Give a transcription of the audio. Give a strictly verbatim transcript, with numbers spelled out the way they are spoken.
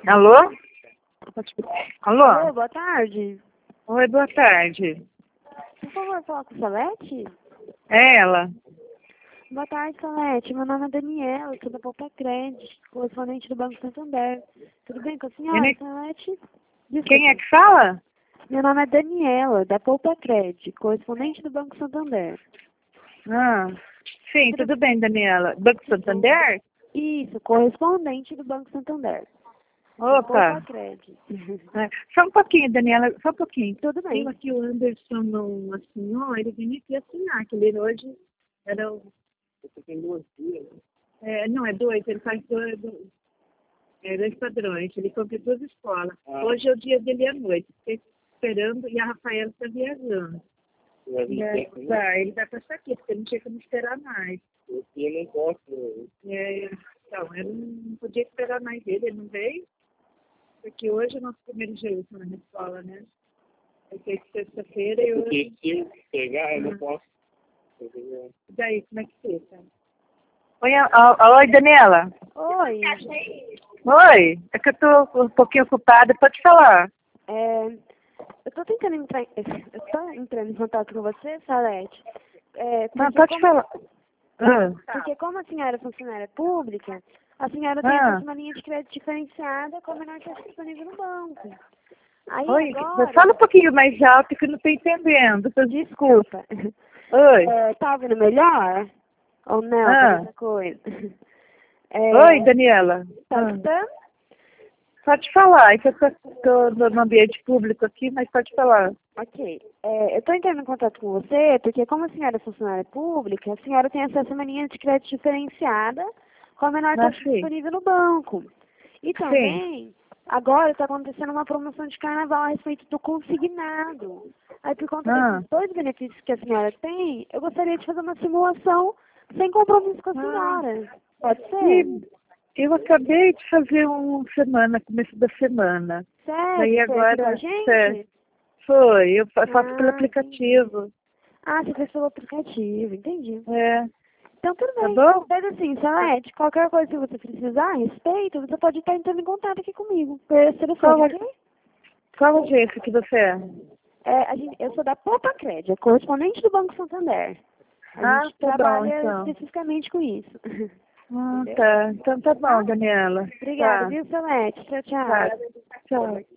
Alô? Alô? Alô, boa tarde. Oi, boa tarde. Por favor, falar com a Salete? É ela. Boa tarde, Salete. Meu nome é Daniela, sou da Poupa Crédito, correspondente do Banco Santander. Tudo bem com a senhora, Ele- Salete? Desculpa. Quem é que fala? Meu nome é Daniela, da Poupa Crédito, correspondente do Banco Santander. Ah, sim, Tudo- tudo bem, Daniela. Banco Santander? Isso, correspondente do Banco Santander. Opa. Poupa Crédito. É, só um pouquinho, Daniela, só um pouquinho. Tudo bem. Tem aqui o Anderson não assinou, ele vinha aqui assinar, que ele hoje era o... Você tem duas dias? É, não, é dois, ele faz dois, dois, é, dois padrões, ele compra duas escolas. Ah. Hoje é o dia dele à noite, fiquei esperando e a Rafaela está viajando. É, vai, ele vai passar aqui, porque não tinha como esperar mais. Eu não posso. É, então, eu não podia esperar mais ele, ele não veio, porque hoje é o nosso primeiro dia útil na escola, né? Eu sei que sexta-feira e Porque hoje... se eu pegar, eu não Uhum. posso. E daí, como é que fica? Oi, a- a- oi, Daniela. Oi. Oi, é que eu tô um pouquinho ocupada, pode falar. É, eu tô tentando entrar, eu tô entrando em contato com você, Salete. É, Não, porque pode como- falar. Ah, Porque como a senhora é funcionária pública, a senhora tem Ah. acesso a uma linha de crédito diferenciada com a menor taxa disponível no banco. Aí oi, agora... fala um pouquinho mais alto que eu não tô entendendo. Desculpa. Oi. É, tá ouvindo melhor? Ou não? Ah. Tá mesma coisa. É, Oi, Daniela. Tá Ah. escutando? Pode falar, é que eu tô, tô no ambiente público aqui, mas pode falar. Ok. É, eu estou entrando em contato com você porque, como a senhora é funcionária pública, a senhora tem acesso a uma linha de crédito diferenciada com a menor Ah, taxa sim. disponível no banco. E também, agora está acontecendo uma promoção de carnaval a respeito do consignado. Aí, por conta Ah. desses dois benefícios que a senhora tem, eu gostaria de fazer uma simulação sem compromisso com a Ah. senhora. Pode ser? E eu acabei de fazer uma semana, começo da semana. Sério? Daí Foi aqui agora, com a gente? é, foi, eu fa- faço pelo Ah, aplicativo. Ah, você fez pelo aplicativo, entendi. É, Então, tudo tá bem. bom? Mas assim, Salete, qualquer coisa que você precisar a respeito, você pode estar entrando em contato aqui comigo. Por esse telefone, Qual, ok? qual agência que você é? É, a gente, eu sou da Poupa Crédito, correspondente do Banco Santander. A Ah, gente tá bom, trabalha então. especificamente com isso. Ah, Entendeu? tá. Então tá bom, Daniela. Obrigada, Tá. viu, Salete? Tchau, tchau. Tá. Tchau.